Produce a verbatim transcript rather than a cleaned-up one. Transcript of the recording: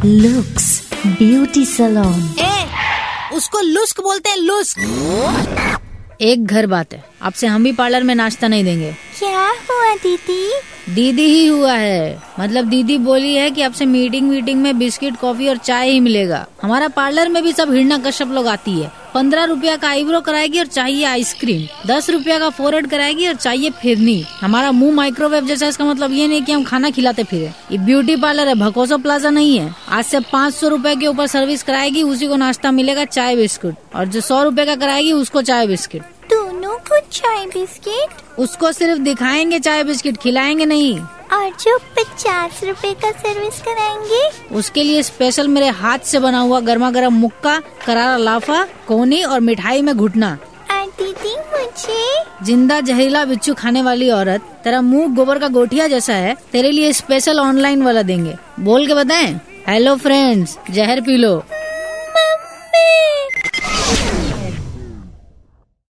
Looks beauty salon. ए, उसको लुस्क बोलते हैं, लुस्क। एक घर बात है, आपसे हम भी पार्लर में नाश्ता नहीं देंगे। क्या हुआ दीदी? दीदी ही हुआ है, मतलब दीदी बोली है कि आपसे मीटिंग मीटिंग में बिस्किट कॉफी और चाय ही मिलेगा। हमारा पार्लर में भी सब हिरना कश्यप लोग आती है। पंद्रह रुपया का आईब्रो कराएगी और चाहिए आइसक्रीम। दस रुपया का फोरहेड कराएगी और चाहिए फिरनी। हमारा मुंह माइक्रोवेव जैसा, इसका मतलब ये नहीं कि हम खाना खिलाते फिरे। ये ब्यूटी पार्लर है, भकोसो प्लाजा नहीं है। आज से पाँच सौ रूपये के ऊपर सर्विस कराएगी, उसी को नाश्ता मिलेगा चाय बिस्कुट, और जो सौ रूपये का कराएगी उसको चाय बिस्किट। दोनों को चाय बिस्किट? उसको सिर्फ दिखाएंगे चाय बिस्किट, खिलाएंगे नहीं। और जो पचास रुपए का सर्विस कराएंगे उसके लिए स्पेशल मेरे हाथ से बना हुआ गर्मा गर्म मुक्का, करारा लाफा, कोनी और मिठाई में घुटना। और दीदी मुझे? जिंदा जहरीला बिच्छू खाने वाली औरत, तेरा मुंह गोबर का गोठिया जैसा है, तेरे लिए स्पेशल ऑनलाइन वाला देंगे। बोल के बताएं, हेलो फ्रेंड्स, जहर पी लो।